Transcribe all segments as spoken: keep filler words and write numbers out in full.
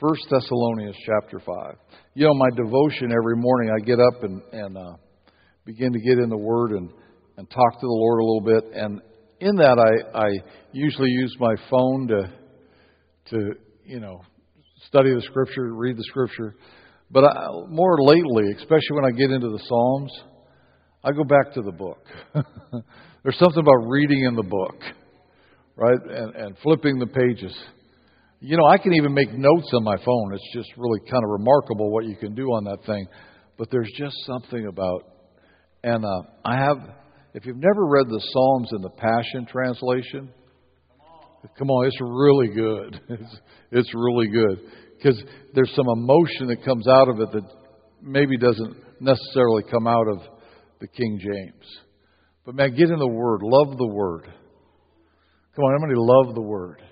First Thessalonians chapter five. You know, my devotion every morning, I get up and, and uh, begin to get in the Word and, and talk to the Lord a little bit. And in that, I, I usually use my phone to, to you know, study the Scripture, read the Scripture. But I, more lately, especially when I get into the Psalms, I go back to the book. There's something about reading in the book, right, and, and flipping the pages. You know, I can even make notes on my phone. It's just really kind of remarkable what you can do on that thing. But there's just something about, and uh, I have, if you've never read the Psalms in the Passion Translation, come on, it's really good. It's, it's really good. Because there's some emotion that comes out of it that maybe doesn't necessarily come out of the King James. But man, get in the Word. Love the Word. Come on, everybody love the Word.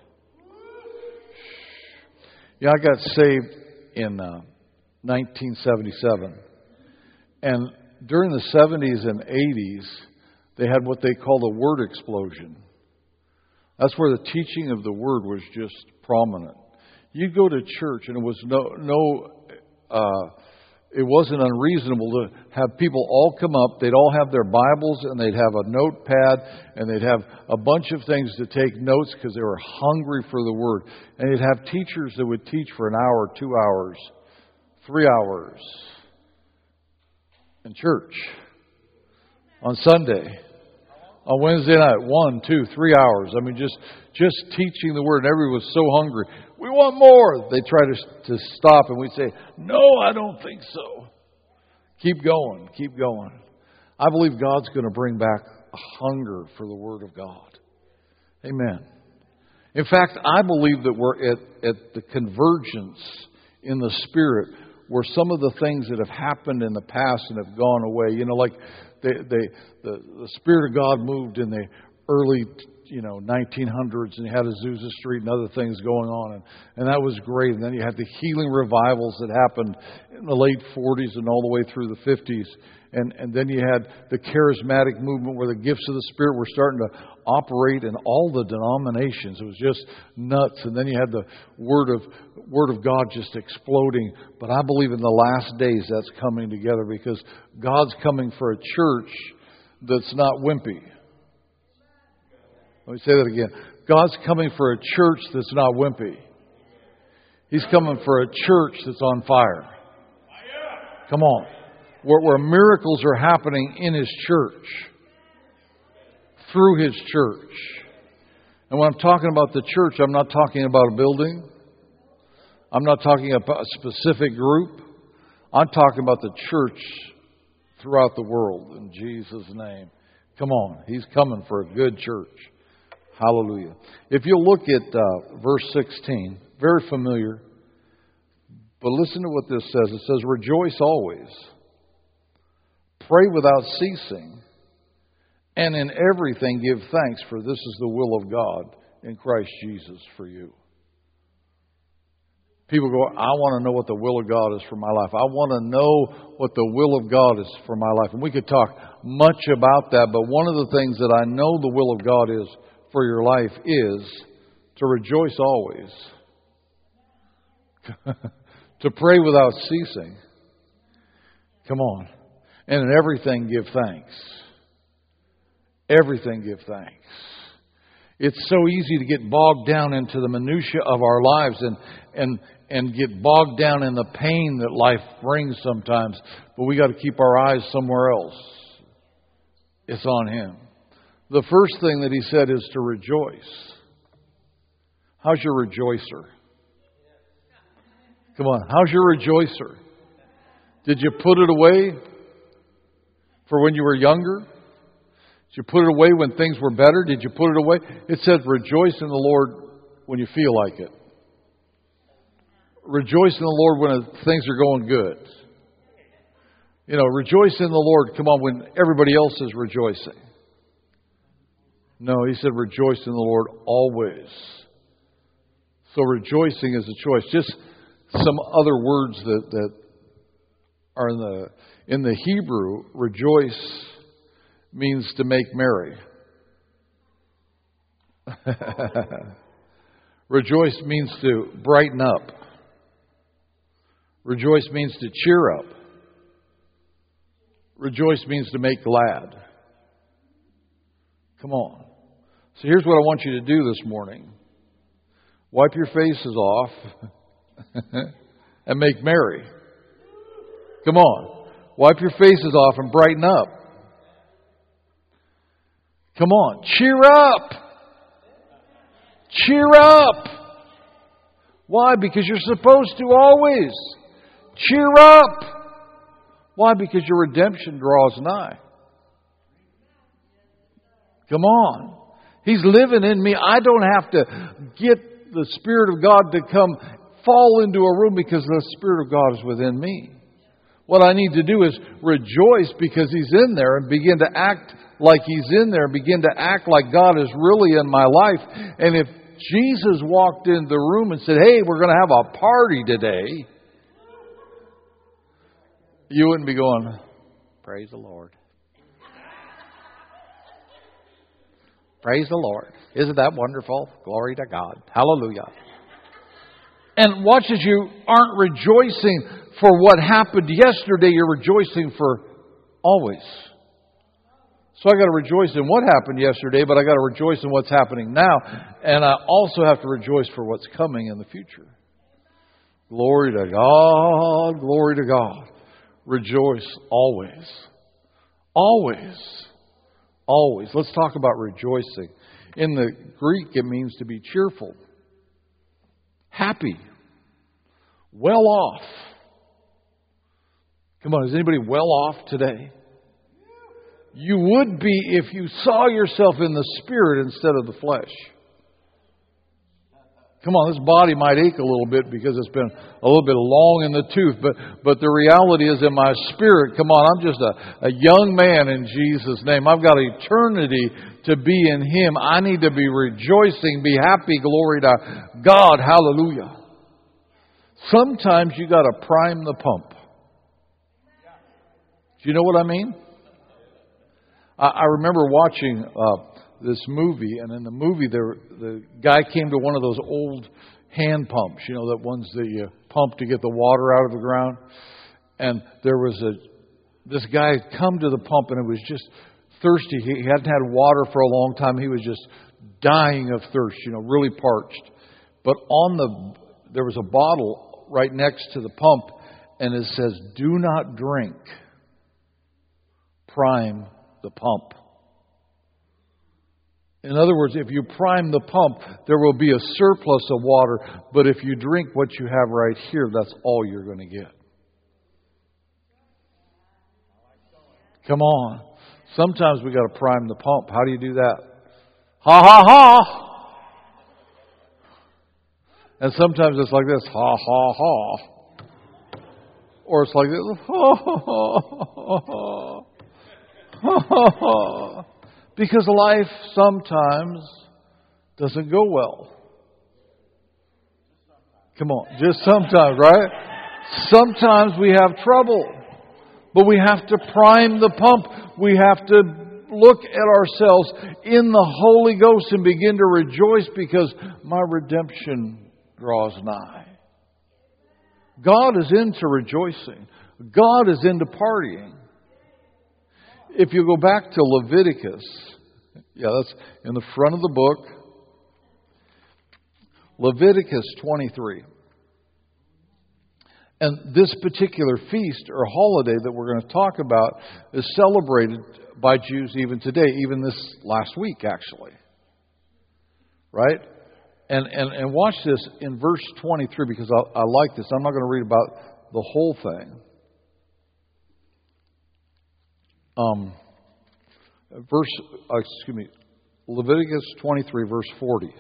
Yeah, I got saved in uh, nineteen seventy-seven. And during the seventies and eighties, they had what they call the Word explosion. That's where the teaching of the Word was just prominent. You'd go to church and it was no, no, uh, it wasn't unreasonable to have people all come up. They'd all have their Bibles and they'd have a notepad and they'd have a bunch of things to take notes because they were hungry for the Word. And you'd have teachers that would teach for an hour, two hours, three hours in church on Sunday. On Wednesday night, one, two, three hours. I mean, just just teaching the Word. And everyone was so hungry. We want more. They try to, to stop, and we'd say, no, I don't think so. Keep going. Keep going. I believe God's going to bring back a hunger for the Word of God. Amen. In fact, I believe that we're at, at the convergence in the Spirit where some of the things that have happened in the past and have gone away, you know, like they, they, the, the Spirit of God moved in the early, you know, nineteen hundreds, and you had Azusa Street and other things going on, and, and that was great. And then you had the healing revivals that happened in the late forties and all the way through the fifties. And, and then you had the charismatic movement where the gifts of the Spirit were starting to operate in all the denominations. It was just nuts. And then you had the Word of Word of God just exploding. But I believe in the last days that's coming together because God's coming for a church that's not wimpy. Let me say that again. God's coming for a church that's not wimpy. He's coming for a church that's on fire. Come on. Where, where miracles are happening in His church. Through His church. And when I'm talking about the church, I'm not talking about a building. I'm not talking about a specific group. I'm talking about the church throughout the world. In Jesus' name. Come on. He's coming for a good church. Hallelujah. If you'll look at uh, verse sixteen, very familiar. But listen to what this says. It says, rejoice always. Pray without ceasing. And in everything give thanks, for this is the will of God in Christ Jesus for you. People go, I want to know what the will of God is for my life. I want to know what the will of God is for my life. And we could talk much about that, but one of the things that I know the will of God is for your life is to rejoice always. To pray without ceasing. Come on. And in everything give thanks. Everything give thanks. It's so easy to get bogged down into the minutia of our lives and and and get bogged down in the pain that life brings sometimes. But we got to keep our eyes somewhere else. It's on Him. The first thing that He said is to rejoice. How's your rejoicer? Come on, how's your rejoicer? Did you put it away for when you were younger? Did you put it away when things were better? Did you put it away? It says rejoice in the Lord when you feel like it. Rejoice in the Lord when things are going good. You know, rejoice in the Lord, come on, when everybody else is rejoicing. No, He said rejoice in the Lord always. So rejoicing is a choice. Just some other words that, that are in the in the Hebrew, rejoice means to make merry. Rejoice means to brighten up. Rejoice means to cheer up. Rejoice means to make glad. Come on. So here's what I want you to do this morning. Wipe your faces off and make merry. Come on. Wipe your faces off and brighten up. Come on. Cheer up. Cheer up. Why? Because you're supposed to always. Cheer up. Why? Because your redemption draws nigh. Come on. He's living in me. I don't have to get the Spirit of God to come fall into a room because the Spirit of God is within me. What I need to do is rejoice because He's in there and begin to act like He's in there. Begin to act like God is really in my life. And if Jesus walked in the room and said, hey, we're going to have a party today, you wouldn't be going, praise the Lord. Praise the Lord. Isn't that wonderful? Glory to God. Hallelujah. And watch as you aren't rejoicing for what happened yesterday, you're rejoicing for always. So I got to rejoice in what happened yesterday, but I got to rejoice in what's happening now. And I also have to rejoice for what's coming in the future. Glory to God. Glory to God. Rejoice always. Always. Always. Let's talk about rejoicing. In the Greek, it means to be cheerful, happy, well off. Come on, is anybody well off today? You would be if you saw yourself in the Spirit instead of the flesh. Come on, this body might ache a little bit because it's been a little bit long in the tooth, but but the reality is in my spirit, come on, I'm just a, a young man in Jesus' name. I've got eternity to be in Him. I need to be rejoicing, be happy, glory to God, hallelujah. Sometimes you got to prime the pump. Do you know what I mean? I, I remember watching Uh, this movie, and in the movie there, the guy came to one of those old hand pumps, you know, that ones that you pump to get the water out of the ground. And there was a, this guy had come to the pump and it was just thirsty. He hadn't had water for a long time. He was just dying of thirst, you know, really parched. But on the, there was a bottle right next to the pump and it says, do not drink, prime the pump. In other words, if you prime the pump, there will be a surplus of water. But if you drink what you have right here, that's all you're going to get. Come on. Sometimes we got to prime the pump. How do you do that? Ha ha ha. And sometimes it's like this. Ha ha ha. Or it's like this. Ha ha ha. Ha ha ha. Because life sometimes doesn't go well. Come on, just sometimes, right? Sometimes we have trouble. But we have to prime the pump. We have to look at ourselves in the Holy Ghost and begin to rejoice because my redemption draws nigh. God is into rejoicing. God is into partying. If you go back to Leviticus, yeah, that's in the front of the book, Leviticus twenty-three. And this particular feast or holiday that we're going to talk about is celebrated by Jews even today, even this last week, actually. Right? And and, and watch this in verse twenty-three because I, I like this. I'm not going to read about the whole thing. Um, verse, uh, excuse me, Leviticus twenty-three, verse forty.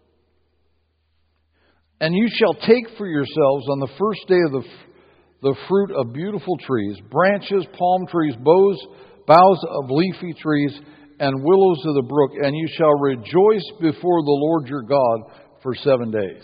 And you shall take for yourselves on the first day of the the fruit of beautiful trees, branches, palm trees, boughs, boughs of leafy trees, and willows of the brook, and you shall rejoice before the Lord your God for seven days.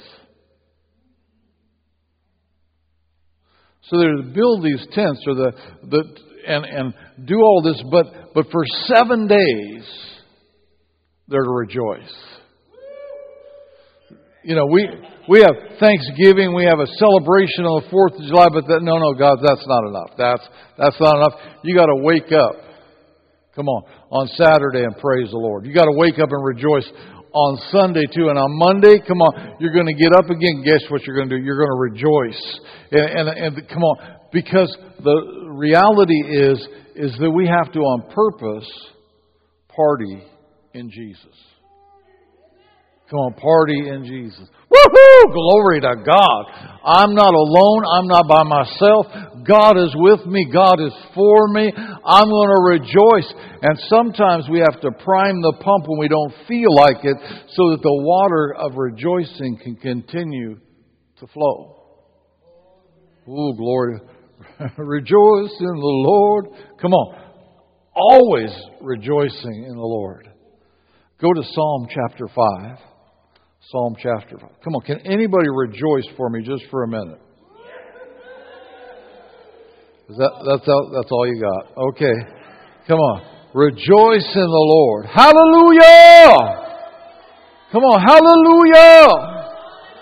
So they're to build these tents or the the and and do all this, but but for seven days they're to rejoice. You know, we we have Thanksgiving, we have a celebration on the fourth of July, but that, no, no, God, that's not enough. That's, that's not enough. You got to wake up. Come on, on Saturday and praise the Lord. You got to wake up and rejoice on Sunday too. And on Monday, come on, you're going to get up again. Guess what you're going to do? You're going to rejoice. And, and, and come on, because the reality is, is that we have to on purpose party in Jesus. Come on, party in Jesus. Woohoo! Glory to God. I'm not alone. I'm not by myself. God is with me. God is for me. I'm going to rejoice. And sometimes we have to prime the pump when we don't feel like it so that the water of rejoicing can continue to flow. Ooh, glory. Rejoice in the Lord. Come on. Always rejoicing in the Lord. Go to Psalm chapter five. Psalm chapter five. Come on, can anybody rejoice for me just for a minute? Is that, that's, all, that's all you got. Okay. Come on. Rejoice in the Lord. Hallelujah! Come on, hallelujah!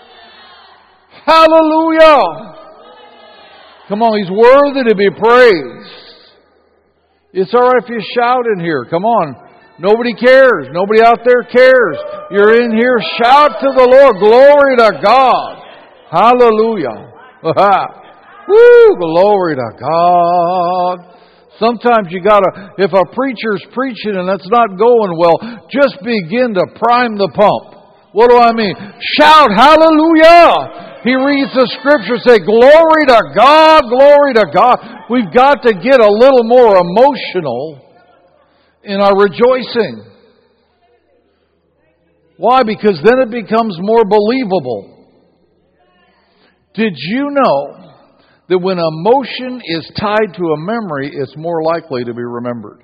Hallelujah! Come on, He's worthy to be praised. It's all right if you shout in here. Come on. Nobody cares. Nobody out there cares. You're in here. Shout to the Lord. Glory to God. Hallelujah. Woo! Glory to God. Sometimes you gotta, if a preacher's preaching and it's not going well, just begin to prime the pump. What do I mean? Shout hallelujah. He reads the scripture, say glory to God, glory to God. We've got to get a little more emotional in our rejoicing. Why? Because then it becomes more believable. Did you know that when emotion is tied to a memory, it's more likely to be remembered?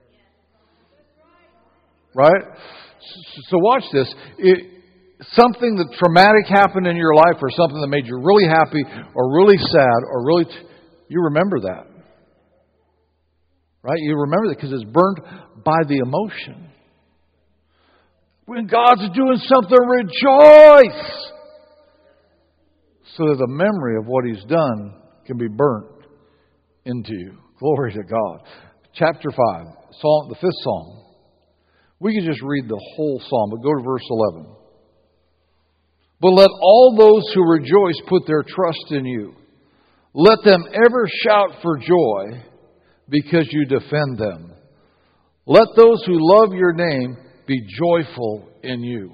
Right? So watch this. It, something that traumatic happened in your life or something that made you really happy or really sad or really... T- you remember that. Right? You remember that because it's burned by the emotion. When God's doing something, rejoice! So that the memory of what He's done can be burnt into you. Glory to God. Chapter five, Psalm, the fifth Psalm. We can just read the whole Psalm, but go to verse eleven. But let all those who rejoice put their trust in you. Let them ever shout for joy because you defend them. Let those who love your name be joyful in you.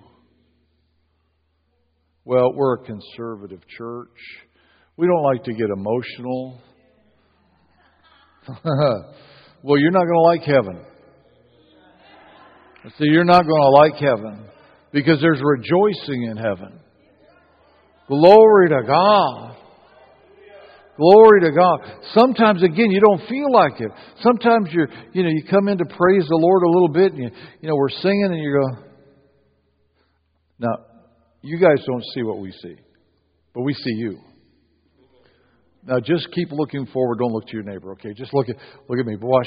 Well, we're a conservative church. We don't like to get emotional. Well, you're not going to like heaven. See, you're not going to like heaven because there's rejoicing in heaven. Glory to God. Glory to God. Sometimes, again, you don't feel like it. Sometimes you're, you know, you come in to praise the Lord a little bit, and you, you know, we're singing, and you go. Now, you guys don't see what we see, but we see you. Now, just keep looking forward. Don't look to your neighbor. Okay, just look at look at me. Watch.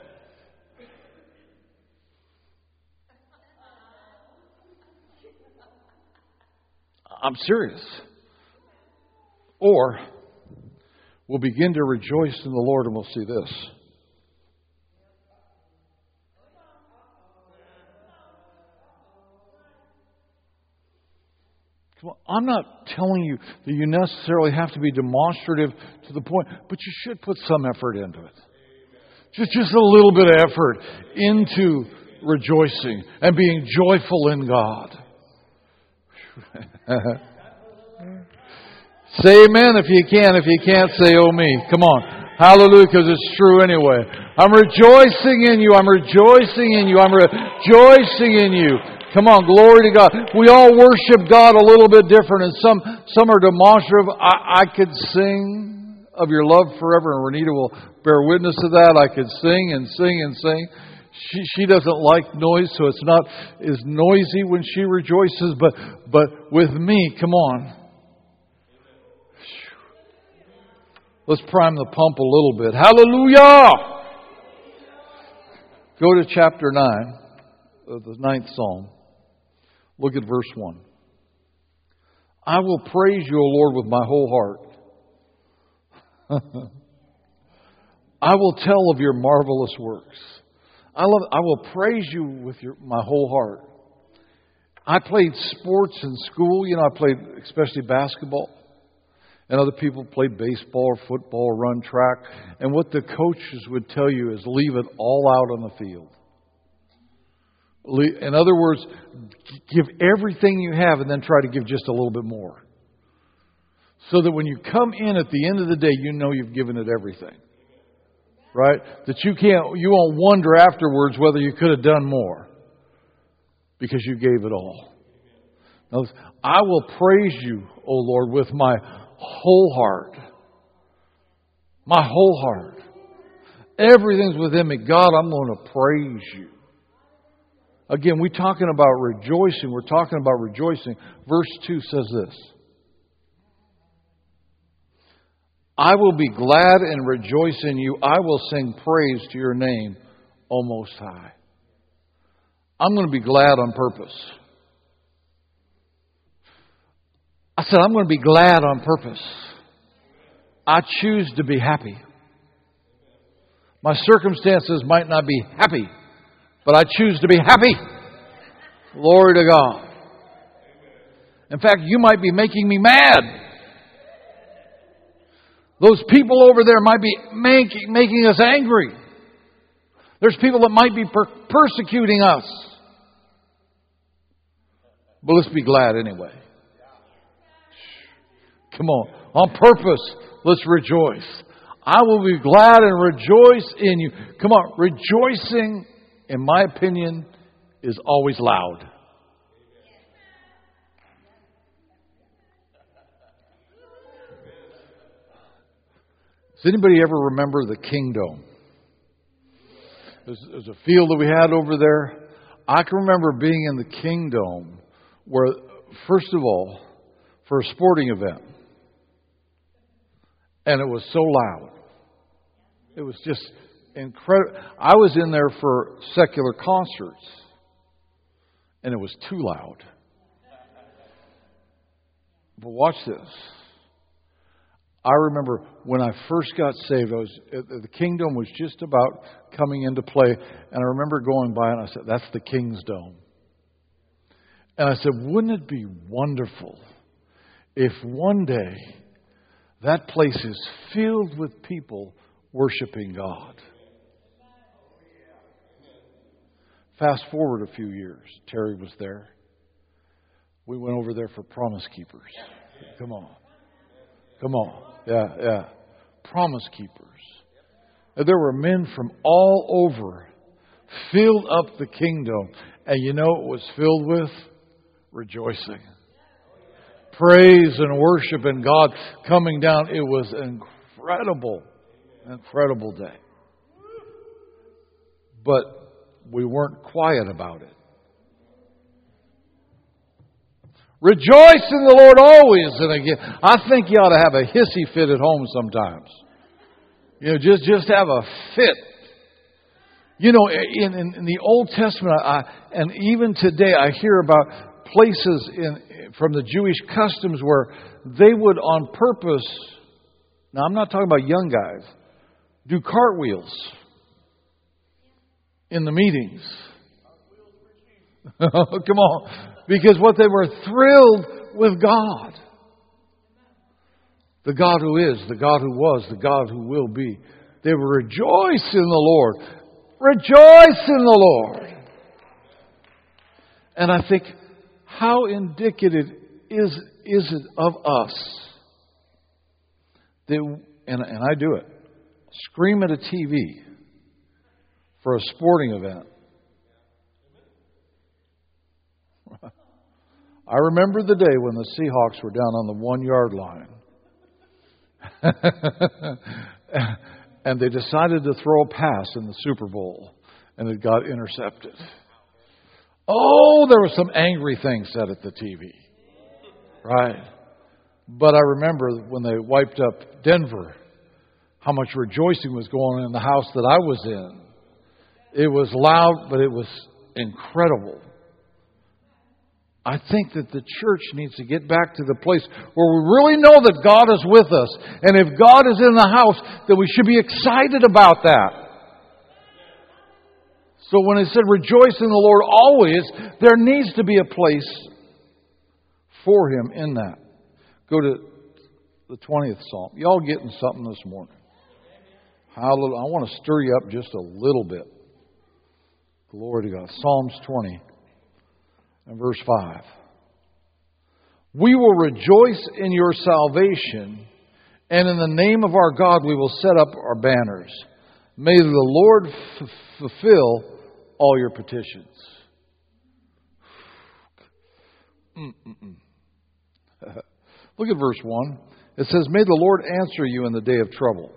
I'm serious. Or we'll begin to rejoice in the Lord and we'll see this. Come on, I'm not telling you that you necessarily have to be demonstrative to the point, but you should put some effort into it. Just, just a little bit of effort into rejoicing and being joyful in God. Say amen if you can. If you can't, say oh me. Come on. Hallelujah, because it's true anyway. I'm rejoicing in you. I'm rejoicing in you. I'm rejoicing in you. Come on, glory to God. We all worship God a little bit different, and some some are demonstrative. I, I could sing of your love forever, and Renita will bear witness to that. I could sing and sing and sing. She she doesn't like noise, so it's not as noisy when she rejoices. But but with me, come on. Let's prime the pump a little bit. Hallelujah! Go to chapter nine of the ninth Psalm. Look at verse one. I will praise you, O Lord, with my whole heart. I will tell of your marvelous works. I love. I will praise you with your, my whole heart. I played sports in school. You know, I played especially basketball. And other people played baseball or football or run track. And what the coaches would tell you is leave it all out on the field. In other words, give everything you have and then try to give just a little bit more. So that when you come in at the end of the day, you know you've given it everything. Right? That you can't, you won't wonder afterwards whether you could have done more. Because you gave it all. Now, I will praise you, O Lord, with my whole heart. My whole heart. Everything's within me. God, I'm going to praise you. Again, we're talking about rejoicing. We're talking about rejoicing. Verse two says this. I will be glad and rejoice in you. I will sing praise to your name, O Most High. I'm going to be glad on purpose. I said, I'm going to be glad on purpose. I choose to be happy. My circumstances might not be happy, but I choose to be happy. Glory to God. In fact, you might be making me mad. Those people over there might be making, making us angry. There's people that might be per- persecuting us. But let's be glad anyway. Come on. On purpose, let's rejoice. I will be glad and rejoice in you. Come on. Rejoicing, in my opinion, is always loud. Does anybody ever remember the Kingdom? There's, there's a field that we had over there. I can remember being in the Kingdom where, first of all, for a sporting event. And it was so loud. It was just incredible. I was in there for secular concerts. And it was too loud. But watch this. I remember when I first got saved, I was, the Kingdom was just about coming into play. And I remember going by and I said, that's the King's Dome. And I said, wouldn't it be wonderful if one day that place is filled with people worshiping God? Fast forward a few years. Terry was there. We went over there for Promise Keepers. Come on. Come on. Yeah, yeah. Promise Keepers. And there were men from all over filled up the Kingdom. And you know what it was filled with? Rejoicing. Praise and worship and God coming down. It was an incredible, incredible day. But we weren't quiet about it. Rejoice in the Lord always. And again, I think you ought to have a hissy fit at home sometimes. You know, just, just have a fit. You know, in, in, in the Old Testament, I, and even today, I hear about places in from the Jewish customs where they would on purpose, now I'm not talking about young guys, do cartwheels in the meetings. Come on. Because what they were thrilled with God. The God who is, the God who was, the God who will be. They would rejoice in the Lord. Rejoice in the Lord. And I think, how indicative is, is it of us that, and, and I do it, scream at a T V for a sporting event. I remember the day when the Seahawks were down on the one-yard line. And they decided to throw a pass in the Super Bowl. And it got intercepted. Oh, there were some angry things said at the T V. Right? But I remember when they wiped up Denver, how much rejoicing was going on in the house that I was in. It was loud, but it was incredible. I think that the church needs to get back to the place where we really know that God is with us. And if God is in the house, then we should be excited about that. So when it said rejoice in the Lord always, there needs to be a place for Him in that. Go to the twentieth Psalm. Y'all getting something this morning. Hallelujah. I want to stir you up just a little bit. Glory to God. Psalms twenty and verse five. We will rejoice in your salvation, and in the name of our God we will set up our banners. May the Lord f- fulfill all your petitions. Mm-mm-mm. Look at verse one. It says, may the Lord answer you in the day of trouble.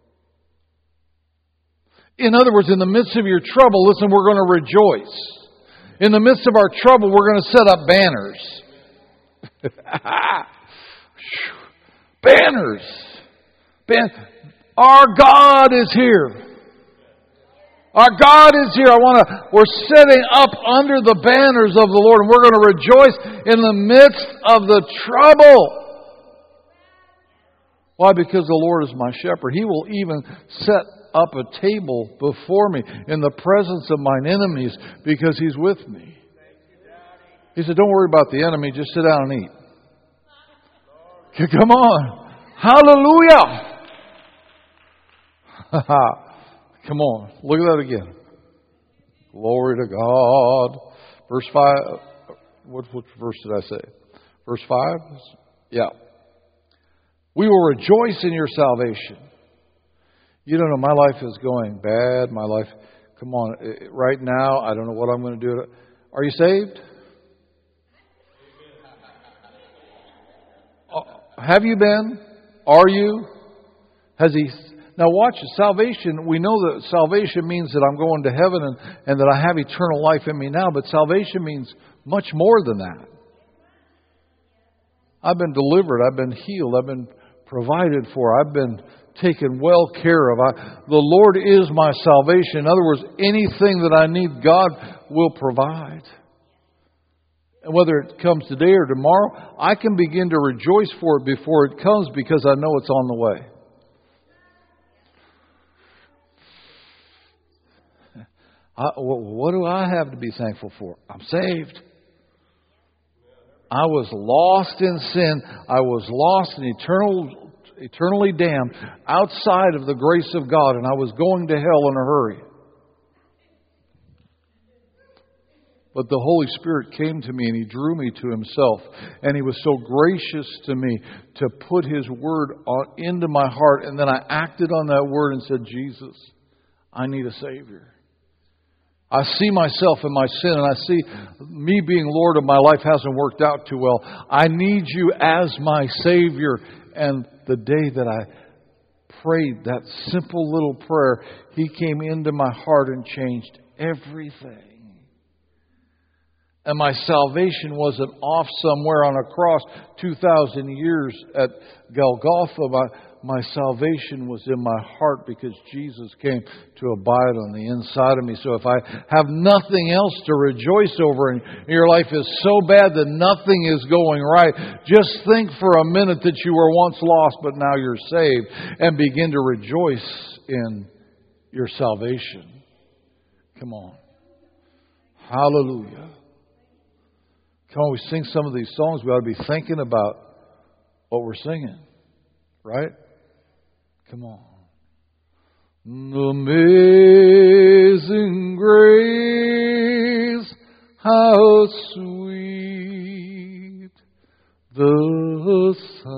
In other words, in the midst of your trouble, listen, we're going to rejoice. In the midst of our trouble, we're going to set up banners. Banners. Ban- Our God is here. Our God is here. I want to. We're setting up under the banners of the Lord, and we're going to rejoice in the midst of the trouble. Why? Because the Lord is my shepherd. He will even set up a table before me in the presence of mine enemies because He's with me. He said, don't worry about the enemy, just sit down and eat. Come on. Hallelujah. Come on. Look at that again. Glory to God. Verse five. What, what verse did I say? Verse five? Yeah. We will rejoice in your salvation. You don't know, my life is going bad. My life, come on, right now, I don't know what I'm going to do. Are you saved? Have you been? Are you? Has He? Now watch, salvation, we know that salvation means that I'm going to heaven and, and that I have eternal life in me now, but salvation means much more than that. I've been delivered, I've been healed, I've been provided for, I've been taken well care of. I, the Lord is my salvation. In other words, anything that I need, God will provide. And whether it comes today or tomorrow, I can begin to rejoice for it before it comes because I know it's on the way. I, what do I have to be thankful for? I'm saved. I was lost in sin. I was lost and eternal, eternally damned outside of the grace of God, and I was going to hell in a hurry. But the Holy Spirit came to me and He drew me to Himself. And He was so gracious to me to put His Word on, into my heart. And then I acted on that Word and said, Jesus, I need a Savior. I see myself in my sin, and I see me being Lord of my life hasn't worked out too well. I need You as my Savior. And the day that I prayed that simple little prayer, He came into my heart and changed everything. And my salvation wasn't off somewhere on a cross two thousand years at Golgotha. My, my salvation was in my heart because Jesus came to abide on the inside of me. So if I have nothing else to rejoice over and your life is so bad that nothing is going right, just think for a minute that you were once lost but now you're saved and begin to rejoice in your salvation. Come on. Hallelujah. Come on, we sing some of these songs, we ought to be thinking about what we're singing. Right? Come on. Amazing grace, how sweet the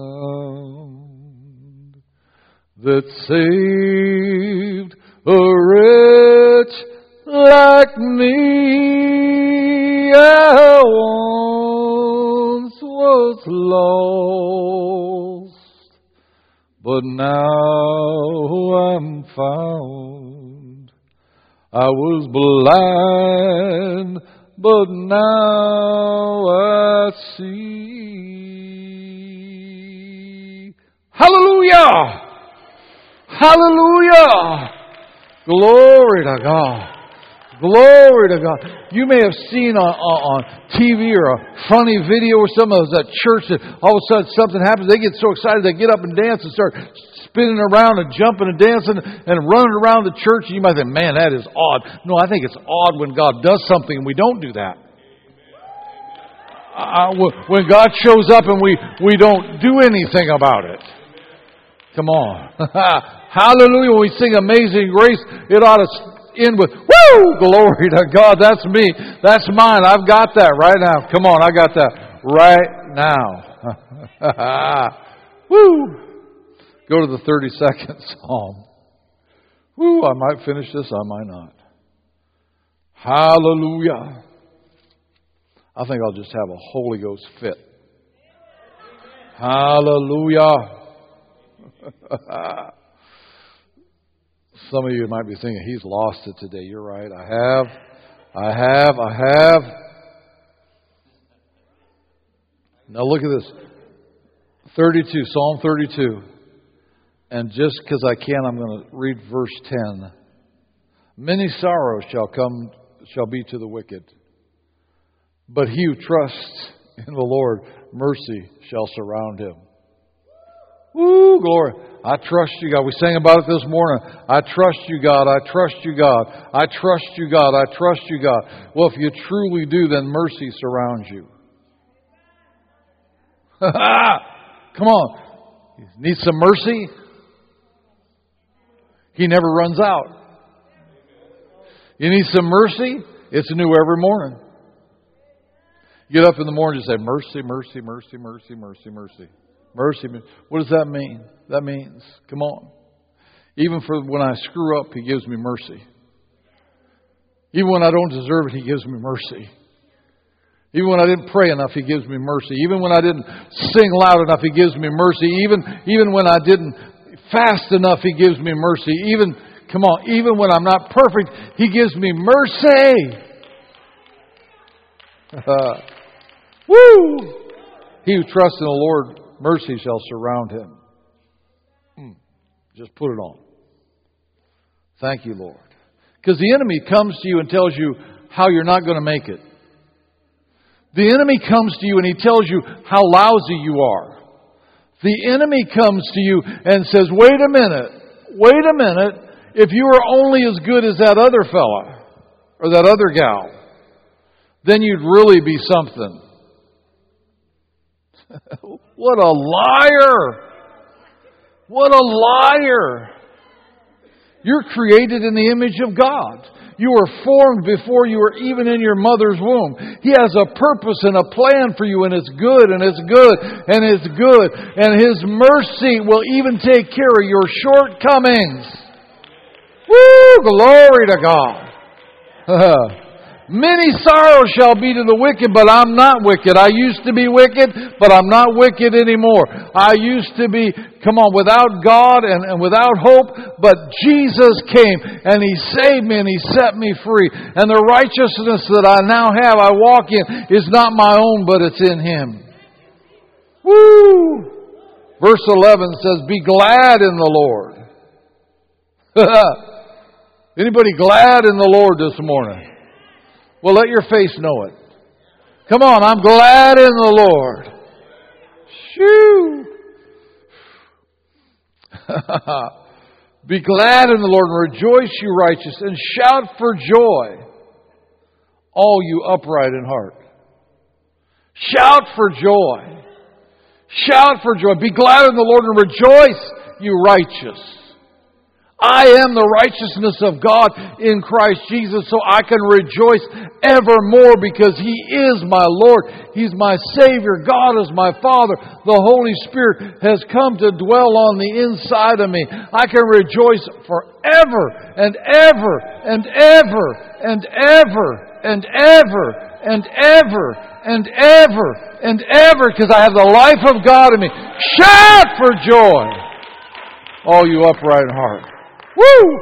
sound that saved a wretch like me. I once was lost, but now I'm found. I was blind, but now I see. Hallelujah! Hallelujah! Glory to God. Glory to God. You may have seen on, on, on T V or a funny video or something of that church that all of a sudden something happens. They get so excited they get up and dance and start spinning around and jumping and dancing and running around the church. And you might think, man, that is odd. No, I think it's odd when God does something and we don't do that. Uh, when God shows up and we, we don't do anything about it. Come on. Hallelujah. When we sing Amazing Grace, it ought to end with, woo! Glory to God. That's me. That's mine. I've got that right now. Come on. I got that right now. Woo! Go to the thirty-second Psalm. Woo! I might finish this. I might not. Hallelujah. I think I'll just have a Holy Ghost fit. Hallelujah. Some of you might be thinking, he's lost it today. You're right. I have. I have. I have. Now look at this. thirty-two. Psalm thirty-two. And just because I can, I'm going to read verse ten. Many sorrows shall come, shall be to the wicked. But he who trusts in the Lord, mercy shall surround him. Woo, glory. I trust you, God. We sang about it this morning. I trust you, God. I trust you, God. I trust you, God. I trust you, God. Well, if you truly do, then mercy surrounds you. Come on. You need some mercy? He never runs out. You need some mercy? It's new every morning. You get up in the morning and say, mercy, mercy, mercy, mercy, mercy, mercy. Mercy. What does that mean? That means, come on. Even for when I screw up, He gives me mercy. Even when I don't deserve it, He gives me mercy. Even when I didn't pray enough, He gives me mercy. Even when I didn't sing loud enough, He gives me mercy. Even, even when I didn't fast enough, He gives me mercy. Even, come on, even when I'm not perfect, He gives me mercy. Uh, woo! He who trusts in the Lord, mercy shall surround him. Mm. Just put it on. Thank you, Lord. Because the enemy comes to you and tells you how you're not going to make it. The enemy comes to you and he tells you how lousy you are. The enemy comes to you and says, wait a minute, wait a minute. If you were only as good as that other fella or that other gal, then you'd really be something. What a liar! What a liar! You're created in the image of God. You were formed before you were even in your mother's womb. He has a purpose and a plan for you, and it's good, and it's good, and it's good. And His mercy will even take care of your shortcomings. Woo! Glory to God. Many sorrows shall be to the wicked, but I'm not wicked. I used to be wicked, but I'm not wicked anymore. I used to be, come on, without God and, and without hope, but Jesus came and He saved me and He set me free. And the righteousness that I now have, I walk in, is not my own, but it's in Him. Woo! Verse eleven says, be glad in the Lord. Anybody glad in the Lord this morning? Well, let your face know it. Come on, I'm glad in the Lord. Shoo! Be glad in the Lord and rejoice, you righteous, and shout for joy, all you upright in heart. Shout for joy. Shout for joy. Be glad in the Lord and rejoice, you righteous. I am the righteousness of God in Christ Jesus, so I can rejoice evermore because He is my Lord. He's my Savior. God is my Father. The Holy Spirit has come to dwell on the inside of me. I can rejoice forever and ever and ever and ever and ever and ever and ever and ever because I have the life of God in me. Shout for joy, all you upright in heart. Woo!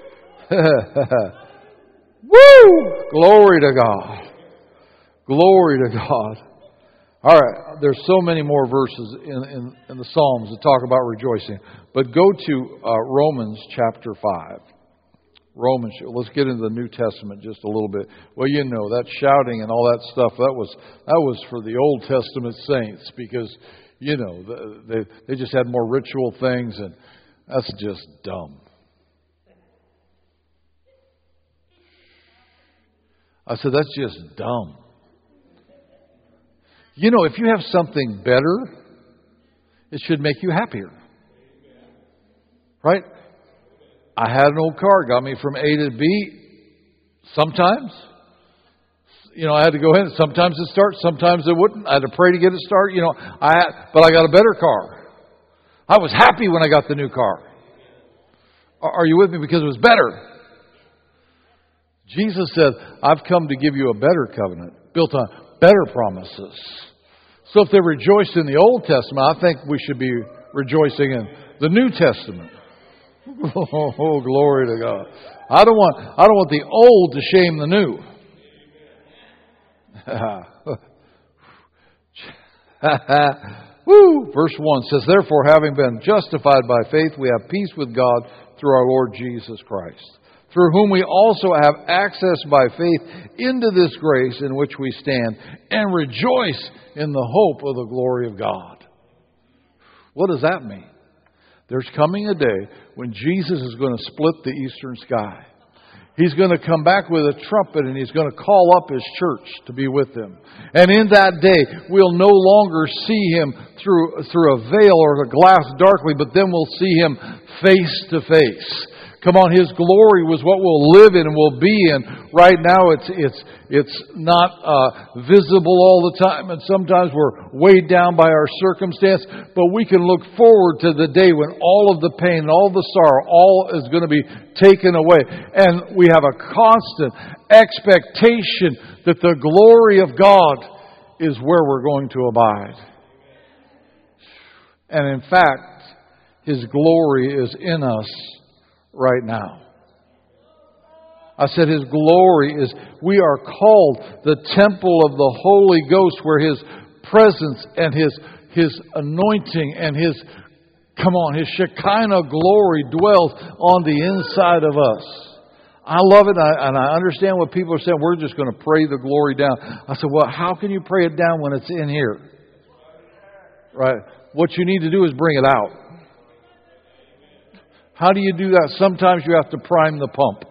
Woo! Glory to God. Glory to God. All right, there's so many more verses in, in, in the Psalms that talk about rejoicing. But go to uh, Romans chapter five. Romans. Let's get into the New Testament just a little bit. Well, you know, that shouting and all that stuff, that was that was for the Old Testament saints because, you know, they, they just had more ritual things, and that's just dumb. I said, that's just dumb. You know, if you have something better, it should make you happier. Right? I had an old car, got me from A to B. Sometimes, you know, I had to go in. Sometimes it starts, sometimes it wouldn't. I had to pray to get it started. You know, I had, but I got a better car. I was happy when I got the new car. Are you with me? Because it was better. Jesus said, I've come to give you a better covenant, built on better promises. So if they rejoiced in the Old Testament, I think we should be rejoicing in the New Testament. Oh, glory to God. I don't want I don't want the old to shame the new. Woo! Verse one says, therefore, having been justified by faith, we have peace with God through our Lord Jesus Christ, through whom we also have access by faith into this grace in which we stand, and rejoice in the hope of the glory of God. What does that mean? There's coming a day when Jesus is going to split the eastern sky. He's going to come back with a trumpet, and He's going to call up His church to be with Him. And in that day, we'll no longer see Him through, through a veil or a glass darkly, but then we'll see Him face to face. Come on, His glory was what we'll live in and we'll be in. Right now, it's it's it's not uh, visible all the time, and sometimes we're weighed down by our circumstance. But we can look forward to the day when all of the pain and all the sorrow, all is going to be taken away, and we have a constant expectation that the glory of God is where we're going to abide. And in fact, His glory is in us right now. I said His glory is, we are called the temple of the Holy Ghost, where His presence and His His anointing and His, come on, His Shekinah glory dwells on the inside of us. I love it, and I, and I understand what people are saying. We're just going to pray the glory down. I said, well, how can you pray it down when it's in here? Right? What you need to do is bring it out. How do you do that? Sometimes you have to prime the pump.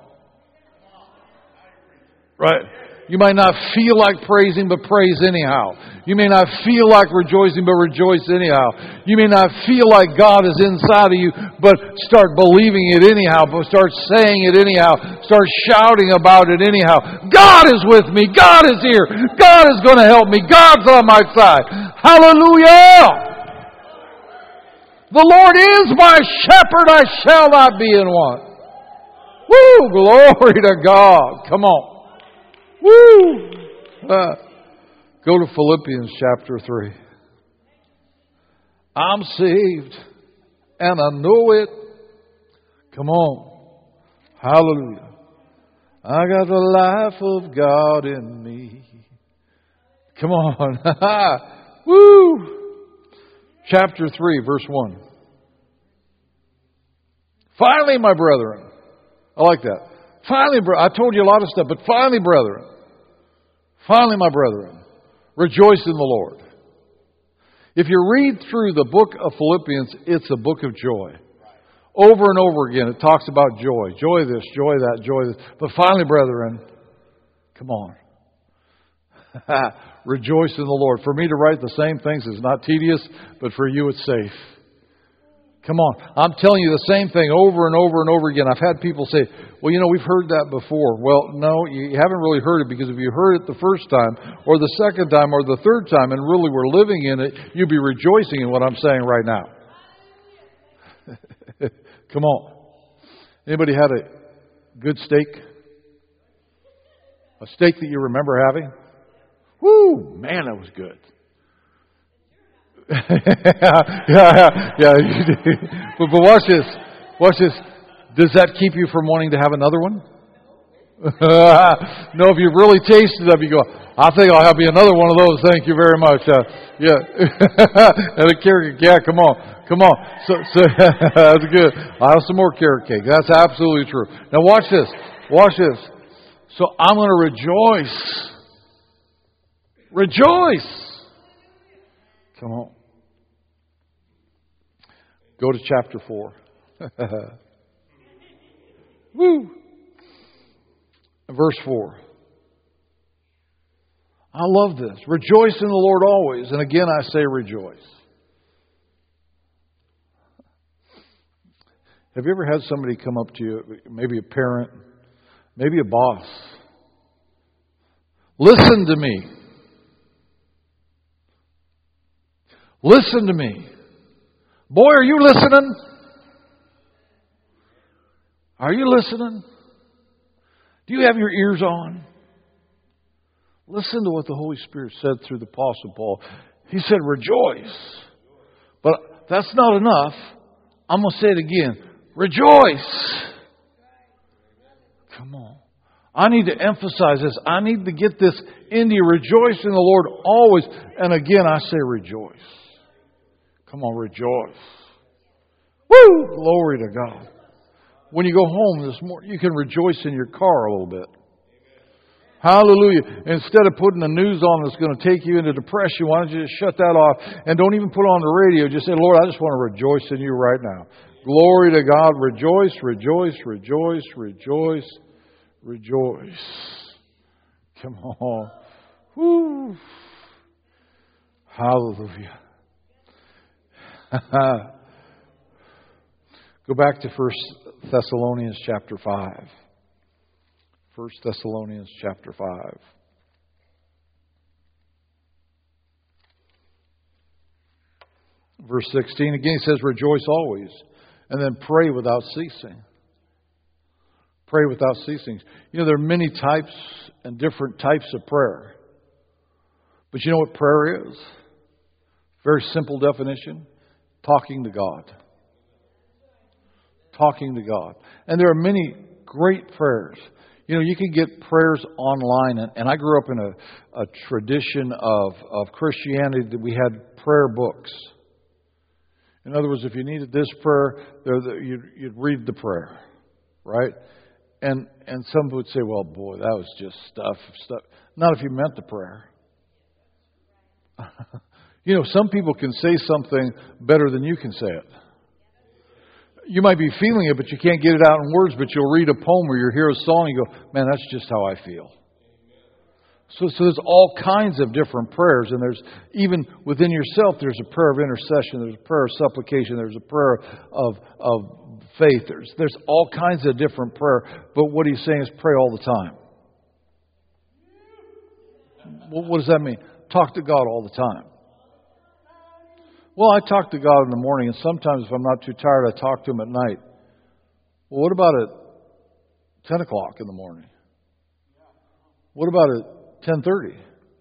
Right? You might not feel like praising, but praise anyhow. You may not feel like rejoicing, but rejoice anyhow. You may not feel like God is inside of you, but start believing it anyhow. But start saying it anyhow. Start shouting about it anyhow. God is with me. God is here. God is going to help me. God's on my side. Hallelujah! The Lord is my shepherd, I shall not be in want. Woo! Glory to God. Come on. Woo! Uh, go to Philippians chapter three. I'm saved, and I know it. Come on. Hallelujah. I got the life of God in me. Come on. Woo! Chapter three, verse one. Finally, my brethren. I like that. Finally, bro- I told you a lot of stuff, but finally, brethren. Finally, my brethren. Rejoice in the Lord. If you read through the book of Philippians, it's a book of joy. Over and over again, it talks about joy. Joy this, joy that, joy this. But finally, brethren, come on. Rejoice in the Lord. For me to write the same things is not tedious, but for you it's safe. Come on. I'm telling you the same thing over and over and over again. I've had people say, well, you know, we've heard that before. Well, no, you haven't really heard it, because if you heard it the first time or the second time or the third time and really were living in it, you'd be rejoicing in what I'm saying right now. Come on. Anybody had a good steak? A steak that you remember having? Woo! Man, that was good. yeah, yeah, yeah. but, but watch this. Watch this. Does that keep you from wanting to have another one? No, if you've really tasted them, you go, I think I'll have you another one of those. Thank you very much. Uh, yeah. And a carrot cake. Yeah, come on. Come on. So, so that's good. I'll have some more carrot cake. That's absolutely true. Now watch this. Watch this. So I'm going to rejoice. Rejoice. Come on. Go to chapter four. Woo. Verse four. I love this. Rejoice in the Lord always. And again, I say rejoice. Have you ever had somebody come up to you, maybe a parent, maybe a boss? Listen to me. Listen to me. Boy, are you listening? Are you listening? Do you have your ears on? Listen to what the Holy Spirit said through the Apostle Paul. He said, rejoice. But that's not enough. I'm going to say it again. Rejoice. Come on. I need to emphasize this. I need to get this into you. Rejoice in the Lord always. And again, I say rejoice. Come on, rejoice. Woo! Glory to God. When you go home this morning, you can rejoice in your car a little bit. Hallelujah. Instead of putting the news on that's going to take you into depression, why don't you just shut that off and don't even put it on the radio. Just say, Lord, I just want to rejoice in you right now. Glory to God. Rejoice, rejoice, rejoice, rejoice, rejoice. Come on. Woo. Hallelujah. Go back to First Thessalonians chapter five. First Thessalonians chapter five. Verse sixteen, again he says, rejoice always. And then pray without ceasing. Pray without ceasing. You know, there are many types and different types of prayer. But you know what prayer is? Very simple definition. Talking to God. Talking to God. And there are many great prayers. You know, you can get prayers online. And, and I grew up in a, a tradition of, of Christianity that we had prayer books. In other words, if you needed this prayer, there, the, you'd, you'd read the prayer, right? And and some would say, well, boy, that was just stuff, stuff. Not if you meant the prayer. You know, some people can say something better than you can say it. You might be feeling it, but you can't get it out in words, but you'll read a poem or you hear a song and you go, man, that's just how I feel. So, so there's all kinds of different prayers, and there's even within yourself, there's a prayer of intercession, there's a prayer of supplication, there's a prayer of of faith. There's there's all kinds of different prayer. But what he's saying is pray all the time. Well, what does that mean? Talk to God all the time. Well, I talk to God in the morning, and sometimes if I'm not too tired, I talk to Him at night. Well, what about at ten o'clock in the morning? What about at ten thirty.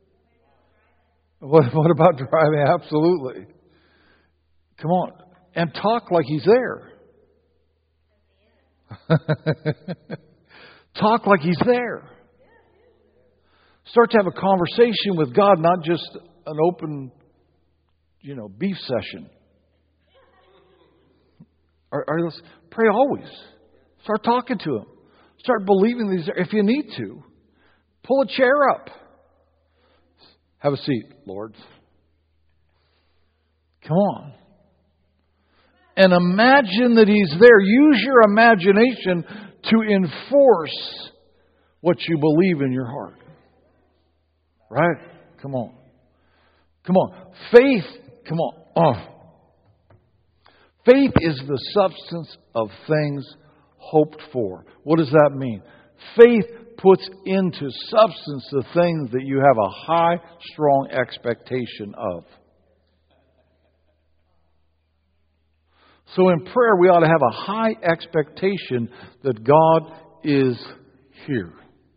What, what about driving? Absolutely. Come on. And talk like He's there. Talk like He's there. Start to have a conversation with God, not just an open, you know, beef session. Or, or pray always. Start talking to Him. Start believing these. If you need to. Pull a chair up. Have a seat, Lord. Come on. And imagine that He's there. Use your imagination to enforce what you believe in your heart. Right? Come on. Come on. Faith, come on. Oh. Faith is the substance of things hoped for. What does that mean? Faith puts into substance the things that you have a high, strong expectation of. So in prayer, we ought to have a high expectation that God is here.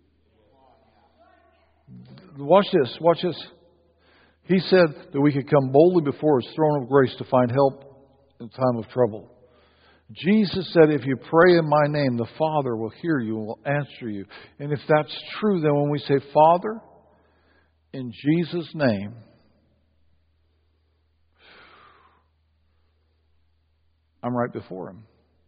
Watch this, watch this. He said that we could come boldly before His throne of grace to find help in time of trouble. Jesus said, if you pray in my name, the Father will hear you and will answer you. And if that's true, then when we say, Father, in Jesus' name, I'm right before Him.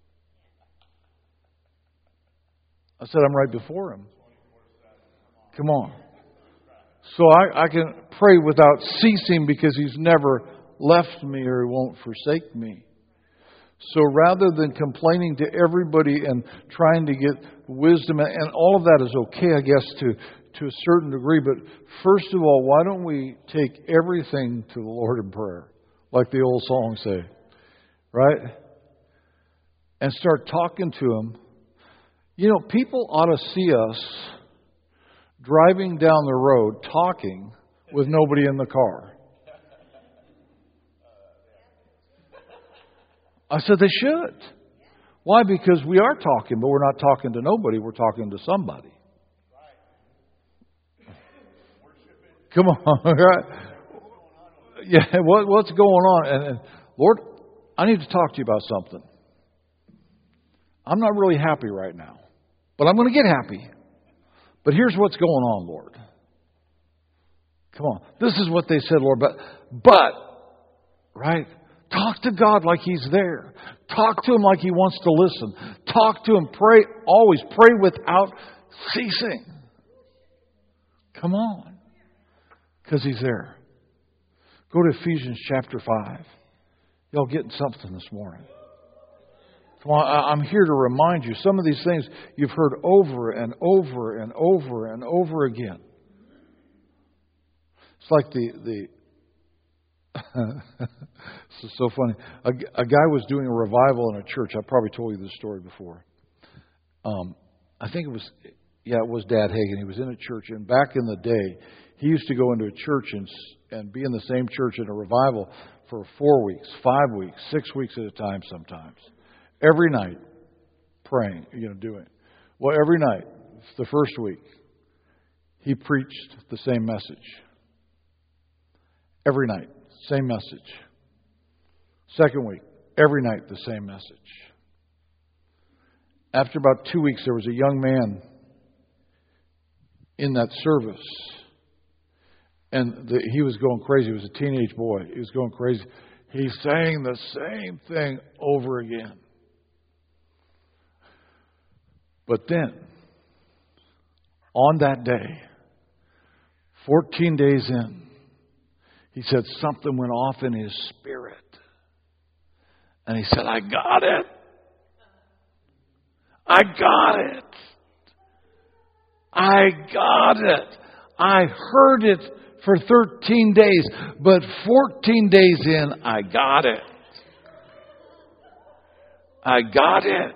I said, I'm right before Him. Come on. So I, I can pray without ceasing because He's never left me or He won't forsake me. So rather than complaining to everybody and trying to get wisdom, and all of that is okay, I guess, to, to a certain degree. But first of all, why don't we take everything to the Lord in prayer, like the old songs say, right? And start talking to Him. You know, people ought to see us driving down the road talking with nobody in the car. I said they should. Why? Because we are talking, but we're not talking to nobody. We're talking to somebody. Come on, right? Yeah, what, what's going on? And, and Lord, I need to talk to you about something. I'm not really happy right now, but I'm going to get happy. But here's what's going on, Lord. Come on. This is what they said, Lord. But, but, right? Talk to God like He's there. Talk to Him like He wants to listen. Talk to Him. Pray. Always pray without ceasing. Come on. Because He's there. Go to Ephesians chapter five. Y'all getting something this morning. Come on, I'm here to remind you. Some of these things you've heard over and over and over and over again. It's like the... the this is so funny. A, a guy was doing a revival in a church. I probably told you this story before. Um, I think it was, yeah, it was Dad Hagin. He was in a church, and back in the day, he used to go into a church and and be in the same church in a revival for four weeks, five weeks, six weeks at a time sometimes. Every night, praying, you know, doing. Well, every night, the first week, he preached the same message. Every night, same message. Second week, every night, the same message. After about two weeks, there was a young man in that service. And the, he was going crazy. He was a teenage boy. He was going crazy. He sang the same thing over again. But then, on that day, fourteen days in, he said something went off in his spirit. And he said, I got it. I got it. I got it. I heard it for thirteen days, but fourteen days in, I got it. I got it.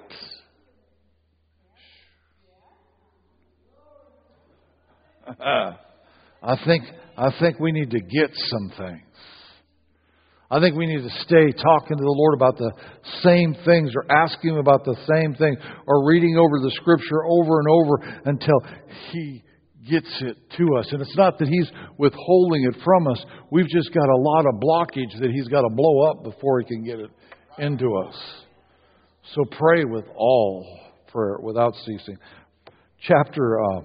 I think I think we need to get some things. I think we need to stay talking to the Lord about the same things, or asking Him about the same thing, or reading over the Scripture over and over until He gets it to us. And it's not that He's withholding it from us. We've just got a lot of blockage that He's got to blow up before He can get it into us. So pray with all prayer, without ceasing. Chapter uh,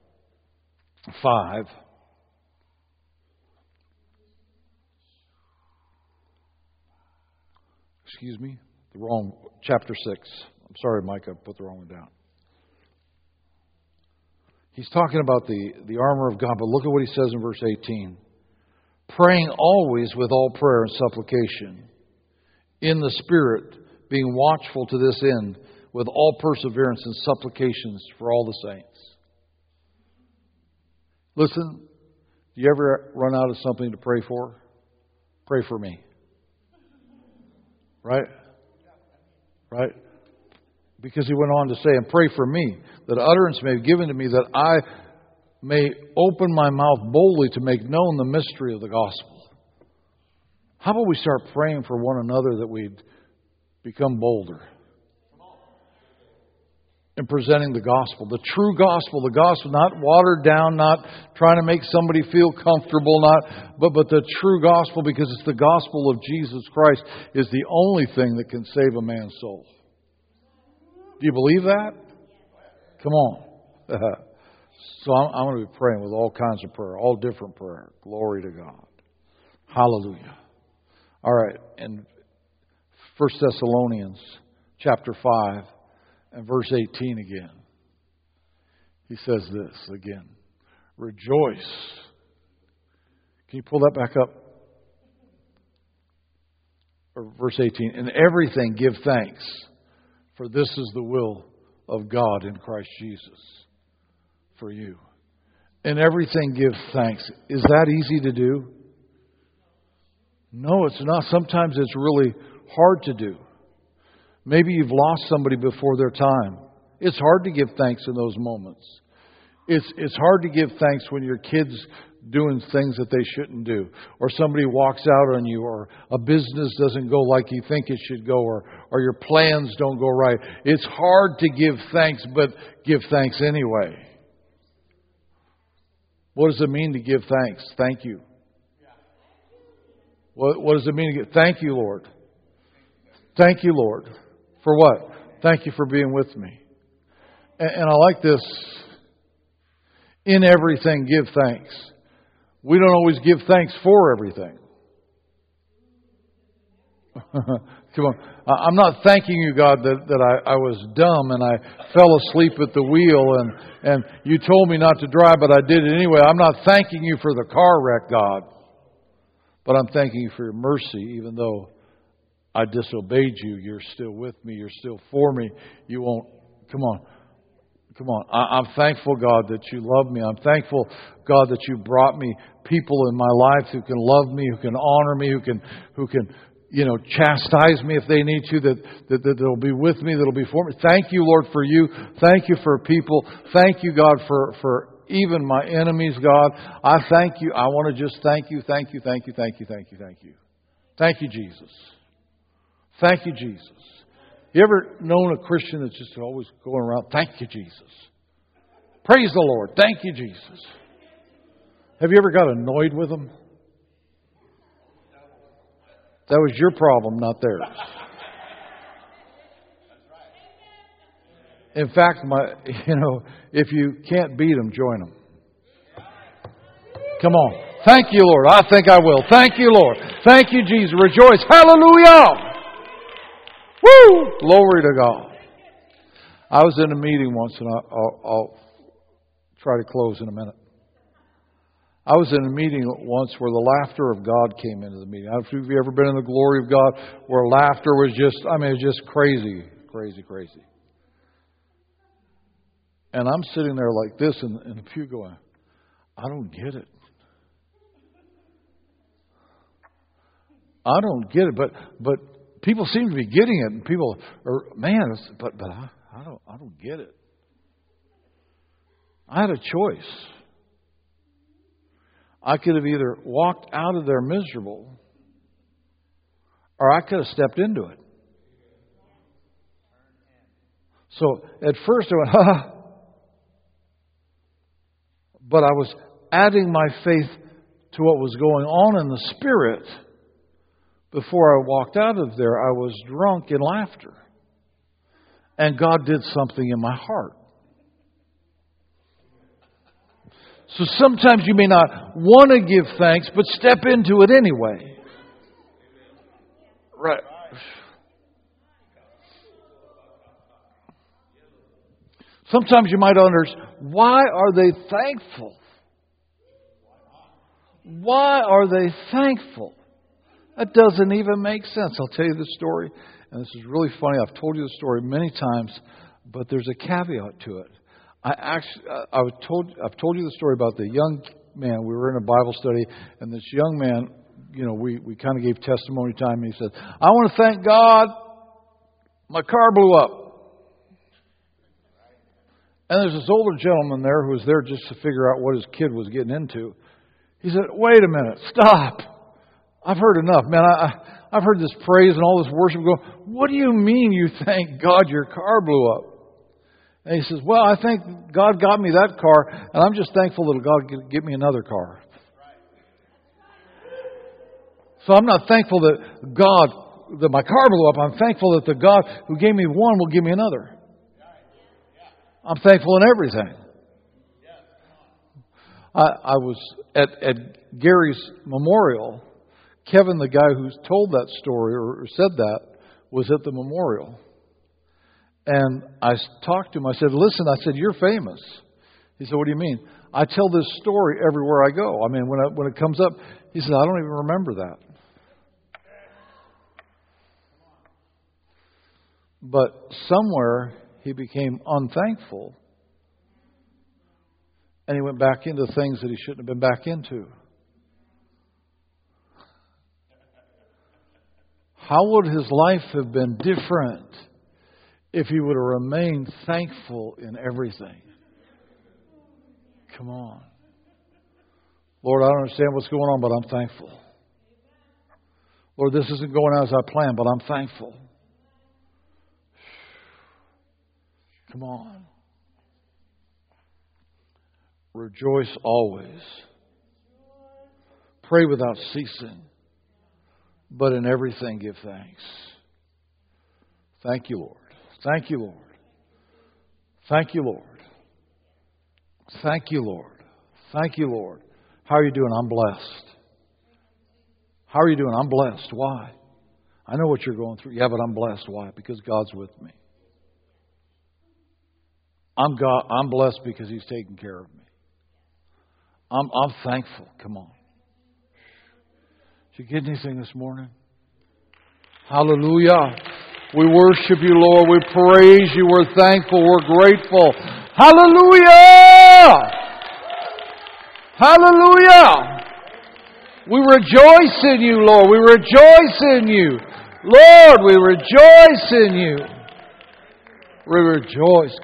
five. Excuse me, the wrong, chapter six. I'm sorry, Mike, I put the wrong one down. He's talking about the, the armor of God, but look at what he says in verse eighteen. Praying always with all prayer and supplication, in the Spirit, being watchful to this end, with all perseverance and supplications for all the saints. Listen, do you ever run out of something to pray for? Pray for me. Right? Right? Because he went on to say, and pray for me, that utterance may be given to me, that I may open my mouth boldly to make known the mystery of the gospel. How about we start praying for one another that we'd become bolder in presenting the gospel, the true gospel, the gospel, not watered down, not trying to make somebody feel comfortable, not, but, but the true gospel, because it's the gospel of Jesus Christ is the only thing that can save a man's soul. Do you believe that? Come on. So I'm, I'm going to be praying with all kinds of prayer, all different prayer. Glory to God. Hallelujah. All right. And First Thessalonians chapter five and verse eighteen again. He says this again. Rejoice. Can you pull that back up? Or verse eighteen. In everything give thanks, for this is the will of God in Christ Jesus for you. In everything give thanks. Is that easy to do? No, it's not. Sometimes it's really hard to do. Maybe you've lost somebody before their time. It's hard to give thanks in those moments. It's it's hard to give thanks when your kid's doing things that they shouldn't do, or somebody walks out on you, or a business doesn't go like you think it should go, or, or your plans don't go right. It's hard to give thanks, but give thanks anyway. What does it mean to give thanks? Thank you. What, what does it mean to give? Thank you, Lord. Thank you, Lord. For what? Thank you for being with me. And, and I like this. In everything, give thanks. We don't always give thanks for everything. Come on. I'm not thanking you, God, that, that I, I was dumb and I fell asleep at the wheel and, and you told me not to drive, but I did it anyway. I'm not thanking you for the car wreck, God. But I'm thanking you for your mercy, even though I disobeyed you. You're still with me. You're still for me. You won't. Come on. Come on. I, I'm thankful, God, that you love me. I'm thankful, God, that you brought me people in my life who can love me, who can honor me, who can, who can, you know, chastise me if they need to, that, that, that will be with me, that will be for me. Thank you, Lord, for you. Thank you for people. Thank you, God, for, for even my enemies, God. I thank you. I want to just thank you, thank you, thank you, thank you, thank you, thank you. Thank you, Jesus. Thank you, Jesus. You ever known a Christian that's just always going around, thank you, Jesus. Praise the Lord. Thank you, Jesus. Have you ever got annoyed with them? That was your problem, not theirs. In fact, my, you know, if you can't beat them, join them. Come on. Thank you, Lord. I think I will. Thank you, Lord. Thank you, Jesus. Rejoice. Hallelujah. Woo! Glory to God. I was in a meeting once, and I'll, I'll, I'll try to close in a minute. I was in a meeting once where the laughter of God came into the meeting. I don't know if you've ever been in the glory of God where laughter was just, I mean, it was just crazy, crazy, crazy. And I'm sitting there like this in, in the pew going, I don't get it. I don't get it, but but people seem to be getting it, and people are, man, but but I, I don't I don't get it. I had a choice. I could have either walked out of there miserable, or I could have stepped into it. So at first I went, ha. But I was adding my faith to what was going on in the Spirit. Before I walked out of there, I was drunk in laughter. And God did something in my heart. So sometimes you may not want to give thanks, but step into it anyway. Right. Sometimes you might understand, why are they thankful? Why are they thankful? That doesn't even make sense. I'll tell you the story, and this is really funny. I've told you the story many times, but there's a caveat to it. I actually, I was told, I've told you the story about the young man. We were in a Bible study, and this young man, you know, we, we kind of gave testimony time, and he said, I want to thank God, my car blew up. And there's this older gentleman there who was there just to figure out what his kid was getting into. He said, wait a minute, stop. I've heard enough, man. I, I've heard this praise and all this worship go, what do you mean you thank God your car blew up? And he says, well, I think God got me that car, and I'm just thankful that God could get me another car. So I'm not thankful that God, that my car blew up. I'm thankful that the God who gave me one will give me another. I'm thankful in everything. I, I was at, at Gary's memorial. Kevin, the guy who told that story or said that, was at the memorial. And I talked to him. I said, listen, I said, you're famous. He said, what do you mean? I tell this story everywhere I go. I mean, when, I, when it comes up, he said, I don't even remember that. But somewhere he became unthankful. And he went back into things that he shouldn't have been back into. How would his life have been different if he would have remained thankful in everything? Come on. Lord, I don't understand what's going on, but I'm thankful. Lord, this isn't going as I planned, but I'm thankful. Come on. Rejoice always. Pray without ceasing. But in everything give thanks. Thank you, Lord. Thank you, Lord. Thank you, Lord. Thank you, Lord. Thank you, Lord. How are you doing? I'm blessed. How are you doing? I'm blessed. Why? I know what you're going through. Yeah, but I'm blessed. Why? Because God's with me. I'm God. I'm blessed because He's taking care of me. I'm, I'm thankful. Come on. Did you get anything this morning? Hallelujah. We worship you, Lord. We praise you. We're thankful. We're grateful. Hallelujah. Hallelujah. We rejoice in you, Lord. We rejoice in you. Lord, we rejoice in you. We rejoice.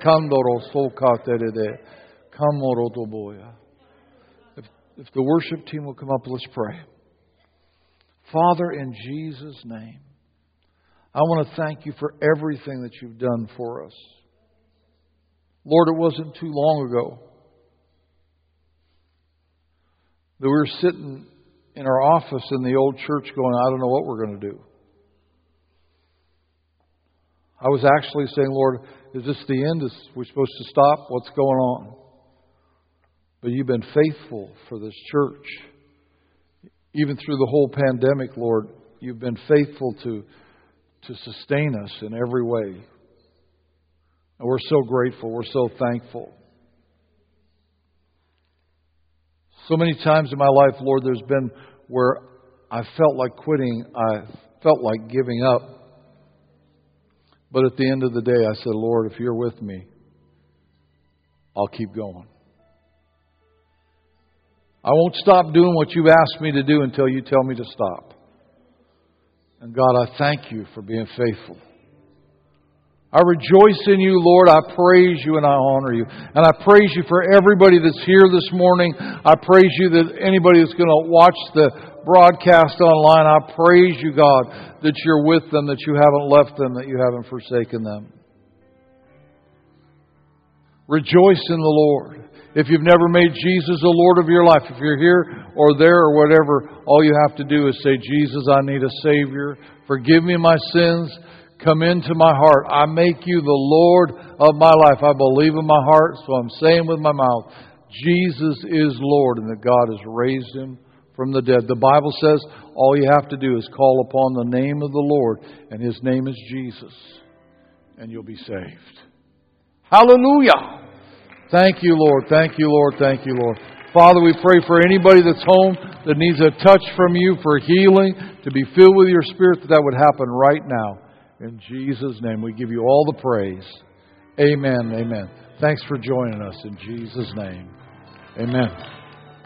If, if the worship team will come up, let's pray. Father, in Jesus' name, I want to thank you for everything that you've done for us. Lord, it wasn't too long ago that we were sitting in our office in the old church going, I don't know what we're going to do. I was actually saying, Lord, is this the end? Is we supposed to stop? What's going on? But you've been faithful for this church. Even through the whole pandemic, Lord, you've been faithful to, to sustain us in every way. And we're so grateful. We're so thankful. So many times in my life, Lord, there's been where I felt like quitting. I felt like giving up. But at the end of the day, I said, Lord, if you're with me, I'll keep going. I won't stop doing what you've asked me to do until you tell me to stop. And God, I thank you for being faithful. I rejoice in you, Lord. I praise you and I honor you. And I praise you for everybody that's here this morning. I praise you that anybody that's going to watch the broadcast online, I praise you, God, that you're with them, that you haven't left them, that you haven't forsaken them. Rejoice in the Lord. If you've never made Jesus the Lord of your life, if you're here or there or whatever, all you have to do is say, Jesus, I need a Savior. Forgive me my sins. Come into my heart. I make you the Lord of my life. I believe in my heart, so I'm saying with my mouth, Jesus is Lord and that God has raised Him from the dead. The Bible says all you have to do is call upon the name of the Lord, and His name is Jesus, and you'll be saved. Hallelujah! Thank you, Lord. Thank you, Lord. Thank you, Lord. Father, we pray for anybody that's home that needs a touch from you for healing, to be filled with your Spirit, that that would happen right now. In Jesus' name, we give you all the praise. Amen. Amen. Thanks for joining us in Jesus' name. Amen.